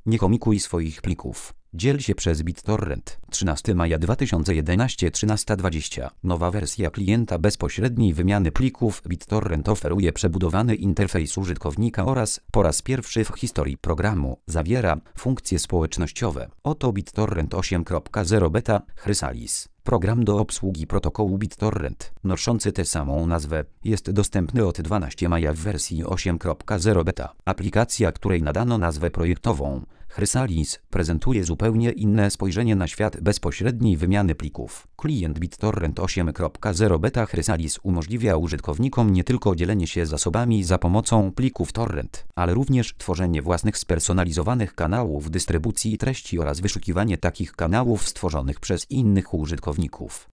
Nie komikuj swoich plików. Dziel się przez BitTorrent. 13 maja 2011 13:20. Nowa wersja klienta bezpośredniej wymiany plików. BitTorrent oferuje przebudowany interfejs użytkownika oraz, po raz pierwszy w historii programu, zawiera funkcje społecznościowe. Oto BitTorrent 8.0 Beta Chrysalis. Program do obsługi protokołu BitTorrent, noszący tę samą nazwę, jest dostępny od 12 maja w wersji 8.0 Beta. Aplikacja, której nadano nazwę projektową Chrysalis, prezentuje zupełnie inne spojrzenie na świat bezpośredniej wymiany plików. Klient BitTorrent 8.0 Beta Chrysalis umożliwia użytkownikom nie tylko dzielenie się zasobami za pomocą plików torrent, ale również tworzenie własnych spersonalizowanych kanałów dystrybucji treści oraz wyszukiwanie takich kanałów stworzonych przez innych użytkowników.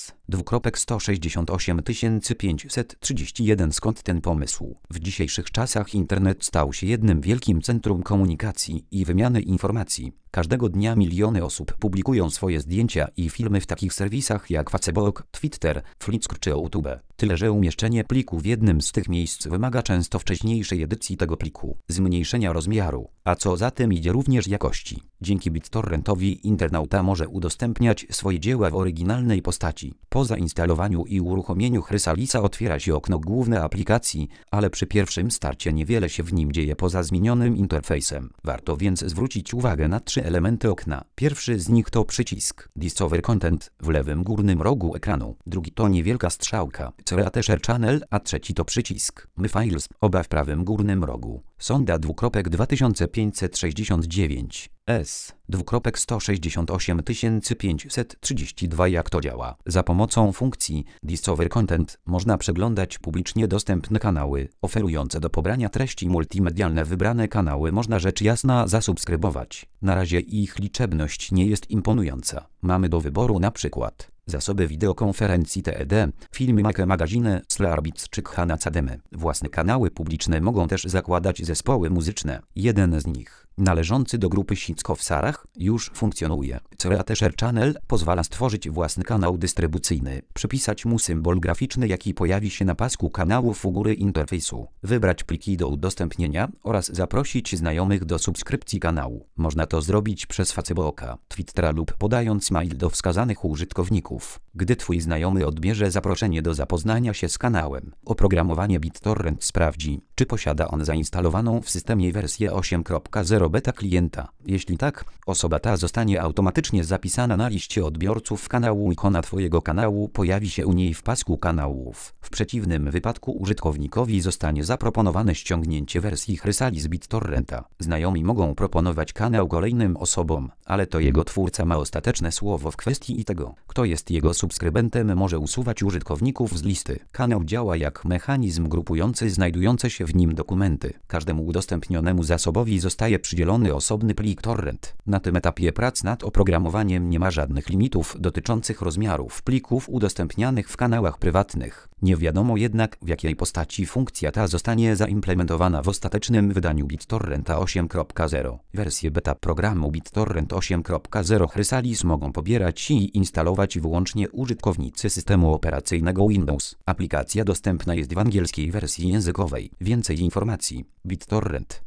168 531. Skąd ten pomysł? W dzisiejszych czasach internet stał się jednym wielkim centrum komunikacji i wymiany informacji. Każdego dnia miliony osób publikują swoje zdjęcia i filmy w takich serwisach jak Facebook, Twitter, Flickr czy YouTube. Tyle, że umieszczenie pliku w jednym z tych miejsc wymaga często wcześniejszej edycji tego pliku, zmniejszenia rozmiaru, a co za tym idzie również jakości. Dzięki BitTorrentowi internauta może udostępniać swoje dzieła w oryginalnej postaci. Po zainstalowaniu i uruchomieniu Chrysalisa otwiera się okno główne aplikacji, ale przy pierwszym starcie niewiele się w nim dzieje poza zmienionym interfejsem. Warto więc zwrócić uwagę na 3 elementy okna. Pierwszy z nich to przycisk Discover Content w lewym górnym rogu ekranu. Drugi to niewielka strzałka Create Share Channel, a trzeci to przycisk My Files, oba w prawym górnym rogu. Sonda 2569 168 532. Jak to działa? Za pomocą funkcji Discover Content można przeglądać publicznie dostępne kanały oferujące do pobrania treści multimedialne. Wybrane kanały można rzecz jasna zasubskrybować. Na razie ich liczebność nie jest imponująca. Mamy do wyboru na przykład zasoby wideokonferencji TED, filmy, magaziny, Slarbits czy Khanacademy. Własne kanały publiczne mogą też zakładać zespoły muzyczne. Jeden z nich, należący do grupy Cisco w Sarach, już funkcjonuje. Create Share Channel pozwala stworzyć własny kanał dystrybucyjny, przypisać mu symbol graficzny, jaki pojawi się na pasku kanałów u góry interfejsu, wybrać pliki do udostępnienia oraz zaprosić znajomych do subskrypcji kanału. Można to zrobić przez Facebooka, Twittera lub podając mail do wskazanych użytkowników. Gdy twój znajomy odbierze zaproszenie do zapoznania się z kanałem, oprogramowanie BitTorrent sprawdzi, czy posiada on zainstalowaną w systemie wersję 8.0 beta klienta. Jeśli tak, osoba ta zostanie automatycznie zapisana na liście odbiorców kanału. Ikona twojego kanału pojawi się u niej w pasku kanałów. W przeciwnym wypadku użytkownikowi zostanie zaproponowane ściągnięcie wersji Chrysalis BitTorrenta. Znajomi mogą proponować kanał kolejnym osobom, ale to jego twórca ma ostateczne słowo w kwestii tego, kto jest jego subskrybentem. Może usuwać użytkowników z listy. Kanał działa jak mechanizm grupujący znajdujące się w nim dokumenty. Każdemu udostępnionemu zasobowi zostaje przydzielony osobny plik torrent. Na tym etapie prac nad oprogramowaniem nie ma żadnych limitów dotyczących rozmiarów plików udostępnianych w kanałach prywatnych. Nie wiadomo jednak, w jakiej postaci funkcja ta zostanie zaimplementowana w ostatecznym wydaniu BitTorrenta 8.0. Wersję beta programu BitTorrent 8.0 Chrysalis mogą pobierać i instalować wyłącznie użytkownicy systemu operacyjnego Windows. Aplikacja dostępna jest w angielskiej wersji językowej. Więcej informacji: BitTorrent.